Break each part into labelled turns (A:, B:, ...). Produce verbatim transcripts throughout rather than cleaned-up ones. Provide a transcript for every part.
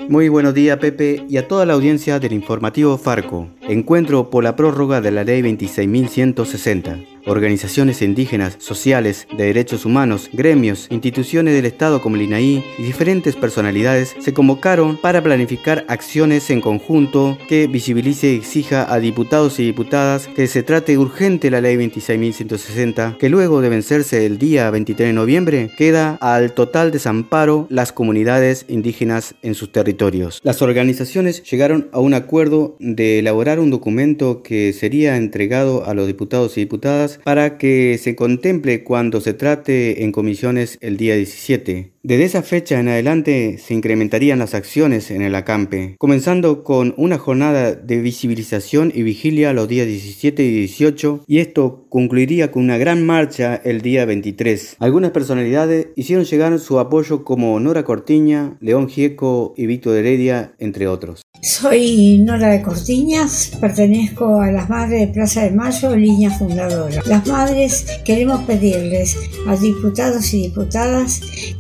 A: Muy buenos días, Pepe, y a toda la audiencia del informativo Farco. Encuentro por la prórroga de la ley veintiséis mil ciento sesenta. Organizaciones indígenas, sociales, de derechos humanos, gremios, instituciones del Estado como el I N A I y diferentes personalidades se convocaron para planificar acciones en conjunto que visibilice y exija a diputados y diputadas que se trate urgente la ley veintiséis mil ciento sesenta, que luego de vencerse el día veintitrés de noviembre, queda al total desamparo las comunidades indígenas en sus territorios. Las organizaciones llegaron a un acuerdo de elaborar un documento que sería entregado a los diputados y diputadas para que se contemple cuando se trate en comisiones el día diecisiete. Desde esa fecha en adelante se incrementarían las acciones en el acampe, comenzando con una jornada de visibilización y vigilia los días diecisiete y dieciocho, y esto concluiría con una gran marcha el día veintitrés. Algunas personalidades hicieron llegar su apoyo como Nora Cortiña, León Gieco y Víctor Heredia, entre otros.
B: Soy Nora de Cortiñas, pertenezco a las Madres de Plaza de Mayo, línea fundadora. Las Madres queremos pedirles a diputados y diputadas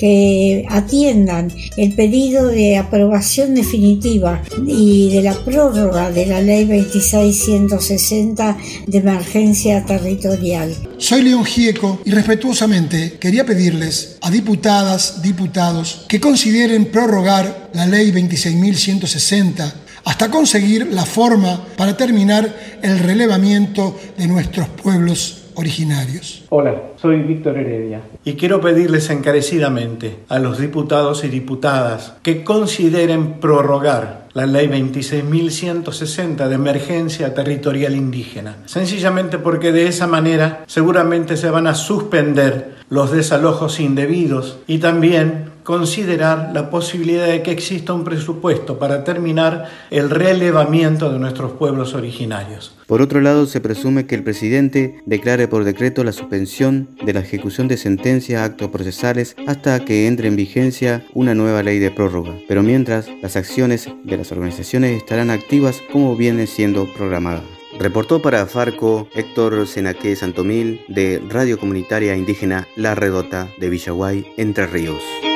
B: que atiendan el pedido de aprobación definitiva y de la prórroga de la ley veintiséis mil ciento sesenta de emergencia territorial.
C: Soy León Gieco y respetuosamente quería pedirles a diputadas, diputados que consideren prorrogar la ley veintiséis mil ciento sesenta hasta conseguir la forma para terminar el relevamiento de nuestros pueblos originarios.
D: Hola, soy Víctor Heredia y quiero pedirles encarecidamente a los diputados y diputadas que consideren prorrogar la ley veintiséis mil ciento sesenta de emergencia territorial indígena, sencillamente porque de esa manera seguramente se van a suspender los desalojos indebidos y también considerar la posibilidad de que exista un presupuesto para terminar el relevamiento de nuestros pueblos originarios.
A: Por otro lado, se presume que el presidente declare por decreto la suspensión de la ejecución de sentencias, actos procesales, hasta que entre en vigencia una nueva ley de prórroga. Pero mientras, las acciones de las organizaciones estarán activas como vienen siendo programadas. Reportó para Farco Héctor Senaque Santomil, de Radio Comunitaria Indígena La Redota de Villaguay, Entre Ríos.